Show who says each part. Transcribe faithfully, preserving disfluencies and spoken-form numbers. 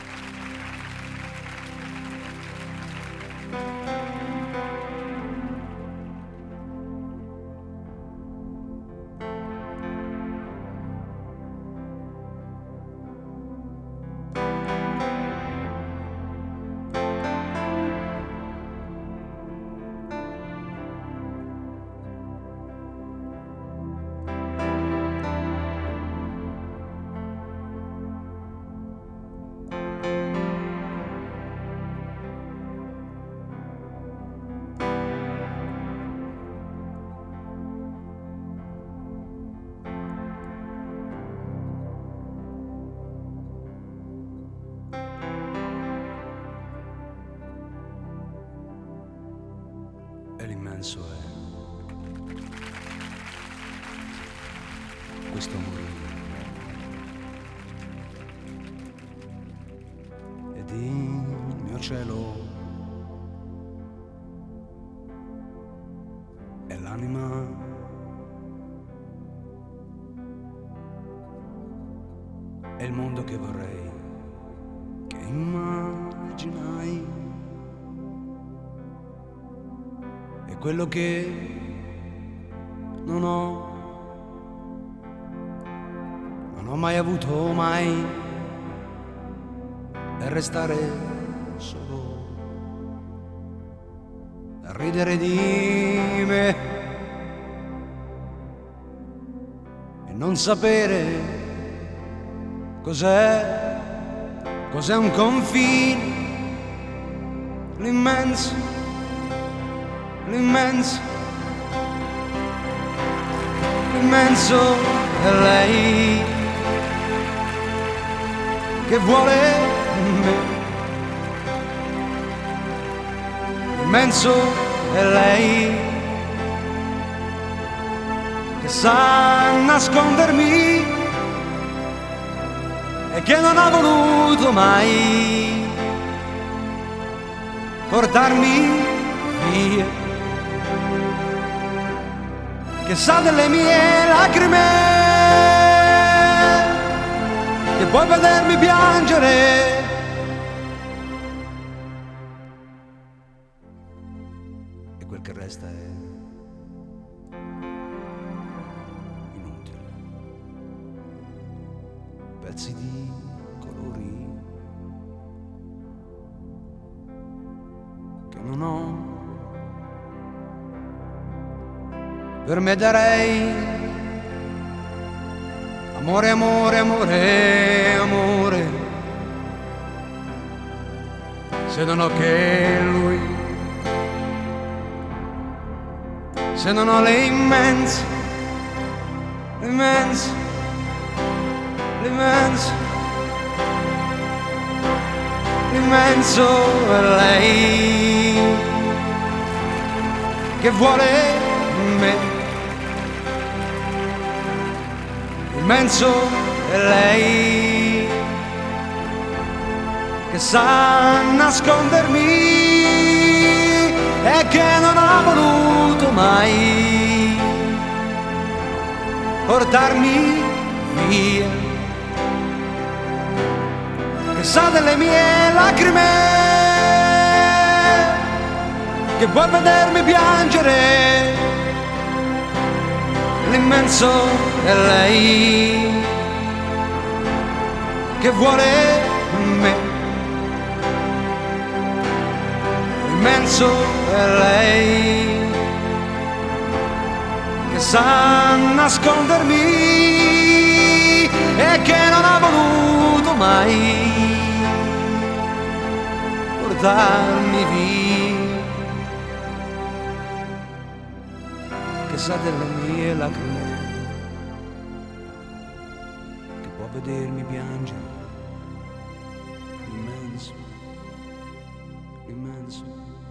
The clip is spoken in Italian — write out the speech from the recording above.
Speaker 1: E l'immenso è questo amore ed il mio cielo è l'anima è il mondo che vorrei, che immaginai, è quello che non ho non ho mai avuto mai, è restare solo a ridere di me e non sapere cos'è, cos'è un confine, l'immenso, l'immenso, l'immenso è lei che vuole me, l'immenso è lei che sa nascondermi e che non ha voluto mai portarmi via, che sa delle mie lacrime, che può vedermi piangere e quel che resta è inutile, pezzi di colori che non ho. Per me darei amore, amore, amore, amore, se non ho che lui, se non ho le immense, l'immenso, l'immenso, l'immenso è lei che vuole me. L'immenso è lei che sa nascondermi e che non ha voluto mai portarmi via, che sa delle mie lacrime, che vuol vedermi piangere, l'immenso è lei che vuole me, l'immenso è lei che sa nascondermi e che non ha voluto mai portarmi via, che sa delle mie lacrime, che può vedermi piangere, l'immenso, l'immenso